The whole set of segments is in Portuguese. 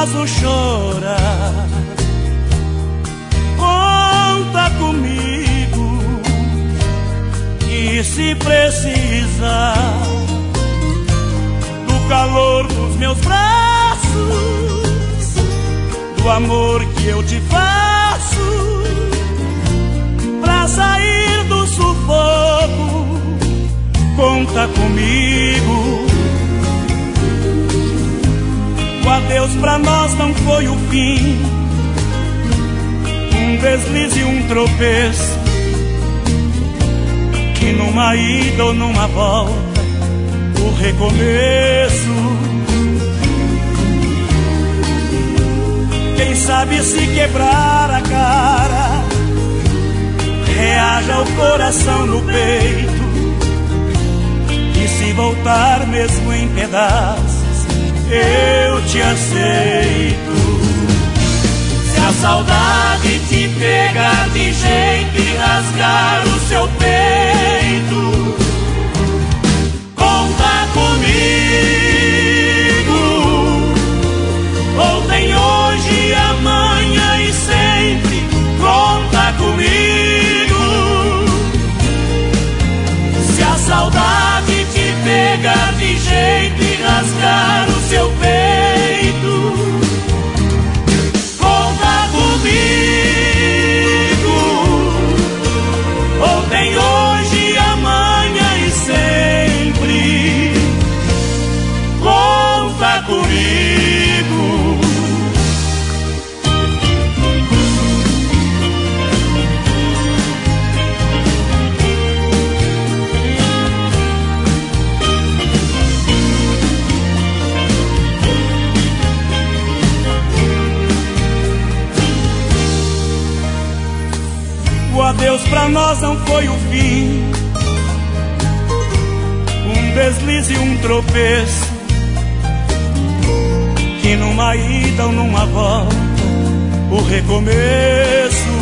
posso chorar. Conta comigo, e se precisar do calor dos meus braços, do amor que eu te faço, pra sair do sufoco, conta comigo. O adeus pra nós não foi o fim, um deslize e um tropeço, que numa ida ou numa volta, o recomeço. Quem sabe se quebrar a cara, reaja o coração no peito, e se voltar mesmo em pedaços, eu te aceito. Se a saudade te pegar de jeito e rasgar o seu peito, conta comigo. Ontem, hoje, amanhã e sempre, conta comigo. Se a saudade te pegar de jeito e rasgar o seu peito, conta comigo. Ontem, hoje, amanhã e sempre, conta comigo. O adeus pra nós não foi o fim, um deslize e um tropeço, que numa ida ou numa volta, o recomeço.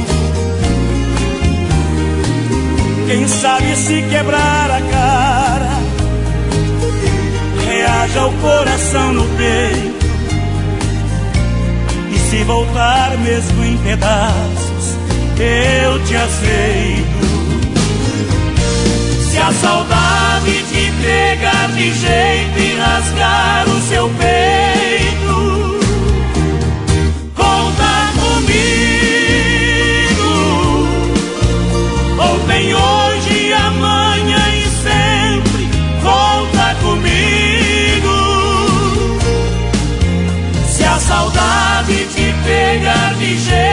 Quem sabe se quebrar a cara, reaja o coração no peito, e se voltar mesmo em pedaços, eu te aceito. Se a saudade te pegar de jeito e rasgar o seu peito, conta comigo. Ontem, hoje, amanhã e sempre, conta comigo. Se a saudade te pegar de jeito